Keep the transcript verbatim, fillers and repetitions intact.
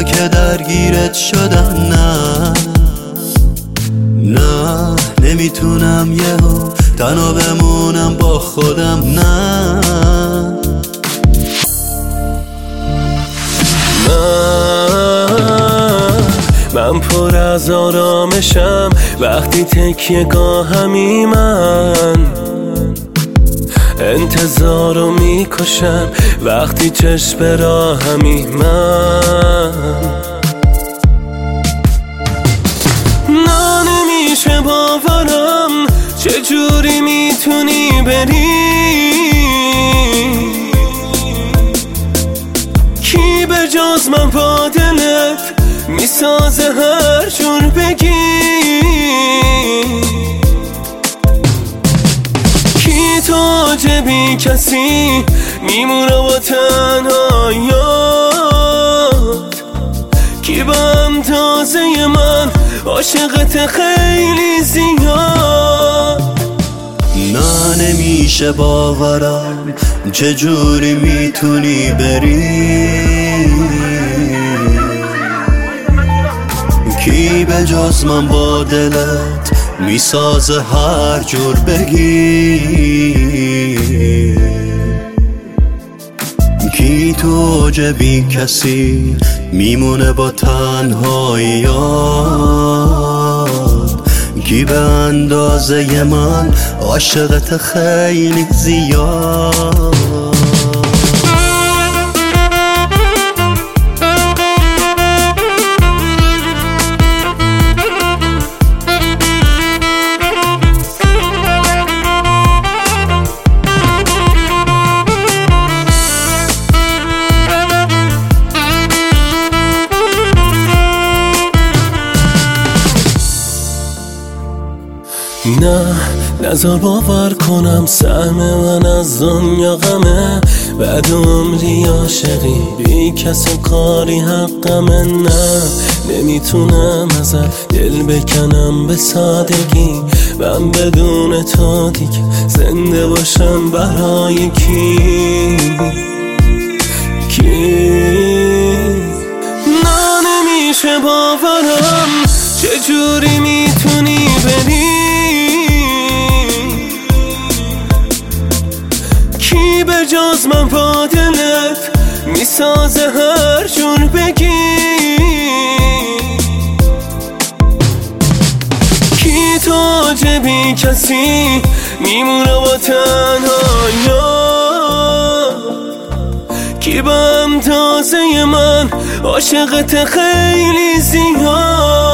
حالا که درگیرت شدم نه نه نمیتونم یهو تنها بمونم با خودم نه من پر از آرامشم وقتی تکیه گاهمی من انتظارو میکشم وقتی چشم راهمی من نه نمیشه باورم چجوری میتونی بری کی به جز من با دلت میسازه هر جور بگی کی تو جبی کسی میمونه با تنهایات کی به اندازه من عاشقت خیلی زیاد نه نمیشه باورم چجوری میتونی بری کی به جز من با دلت میسازه هر جور بگی کی تو جبی کسی میمونه با تنهاییات کی به اندازه من عاشقت خیلی زیاد نه نظر باور کنم سهم من از دنیا غمه بعد عمری عاشقی بی کس و کاری حقمه نه نمیتونم ازت دل بکنم به سادگی من بدون تو دیگه زنده باشم برای کی کی نه نمیشه باورم چجوری میتونی بری کی به جز من با دلت میسازه هر جور بگی کی تو جبی کسی میمونه با تنهایات کی به اندازه من عاشقت خیلی زیاد